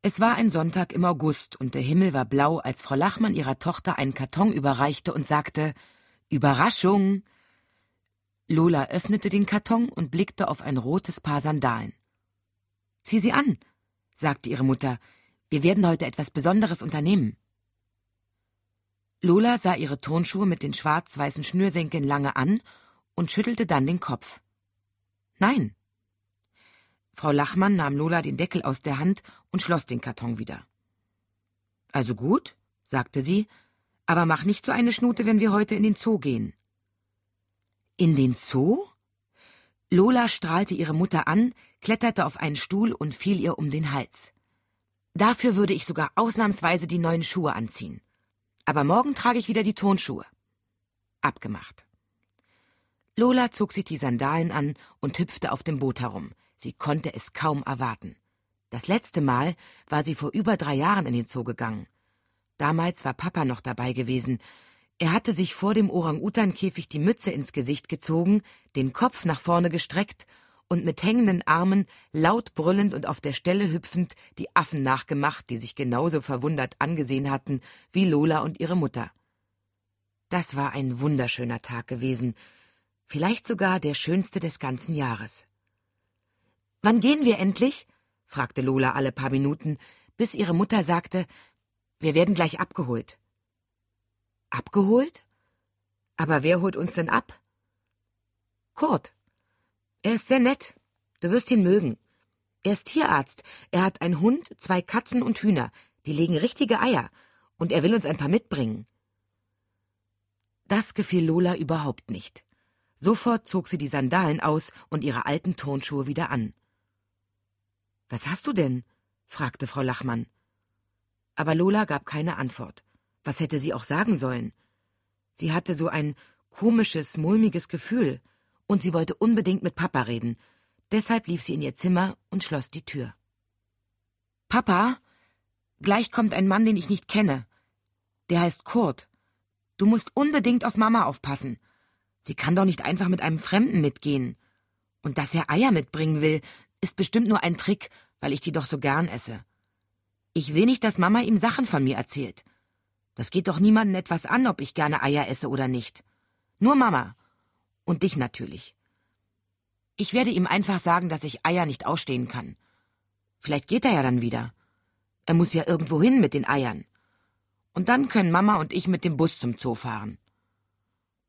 Es war ein Sonntag im August und der Himmel war blau, als Frau Lachmann ihrer Tochter einen Karton überreichte und sagte: »Überraschung!« Lola öffnete den Karton und blickte auf ein rotes Paar Sandalen. »Zieh sie an«, sagte ihre Mutter. »Wir werden heute etwas Besonderes unternehmen.« Lola sah ihre Turnschuhe mit den schwarz-weißen Schnürsenkeln lange an und schüttelte dann den Kopf. »Nein.« Frau Lachmann nahm Lola den Deckel aus der Hand und schloss den Karton wieder. »Also gut«, sagte sie, »aber mach nicht so eine Schnute, wenn wir heute in den Zoo gehen.« »In den Zoo?« Lola strahlte ihre Mutter an, kletterte auf einen Stuhl und fiel ihr um den Hals. »Dafür würde ich sogar ausnahmsweise die neuen Schuhe anziehen. Aber morgen trage ich wieder die Turnschuhe.« Abgemacht. Lola zog sich die Sandalen an und hüpfte auf dem Boot herum. Sie konnte es kaum erwarten. Das letzte Mal war sie vor über 3 Jahren in den Zoo gegangen. Damals war Papa noch dabei gewesen. Er hatte sich vor dem Orang-Utan-Käfig die Mütze ins Gesicht gezogen, den Kopf nach vorne gestreckt und mit hängenden Armen, laut brüllend und auf der Stelle hüpfend, die Affen nachgemacht, die sich genauso verwundert angesehen hatten wie Lola und ihre Mutter. Das war ein wunderschöner Tag gewesen, vielleicht sogar der schönste des ganzen Jahres. »Wann gehen wir endlich?« fragte Lola alle paar Minuten, bis ihre Mutter sagte: »Wir werden gleich abgeholt.« »Abgeholt? Aber wer holt uns denn ab?« »Kurt. Er ist sehr nett. Du wirst ihn mögen. Er ist Tierarzt. Er hat einen Hund, 2 Katzen und Hühner. Die legen richtige Eier. Und er will uns ein paar mitbringen.« Das gefiel Lola überhaupt nicht. Sofort zog sie die Sandalen aus und ihre alten Turnschuhe wieder an. »Was hast du denn?« fragte Frau Lachmann. Aber Lola gab keine Antwort. Was hätte sie auch sagen sollen? Sie hatte so ein komisches, mulmiges Gefühl, und sie wollte unbedingt mit Papa reden. Deshalb lief sie in ihr Zimmer und schloss die Tür. »Papa, gleich kommt ein Mann, den ich nicht kenne. Der heißt Kurt. Du musst unbedingt auf Mama aufpassen. Sie kann doch nicht einfach mit einem Fremden mitgehen. Und dass er Eier mitbringen will, ist bestimmt nur ein Trick, weil ich die doch so gern esse. Ich will nicht, dass Mama ihm Sachen von mir erzählt. Das geht doch niemandem etwas an, ob ich gerne Eier esse oder nicht. Nur Mama. Und dich natürlich. Ich werde ihm einfach sagen, dass ich Eier nicht ausstehen kann. Vielleicht geht er ja dann wieder. Er muss ja irgendwo hin mit den Eiern. Und dann können Mama und ich mit dem Bus zum Zoo fahren.«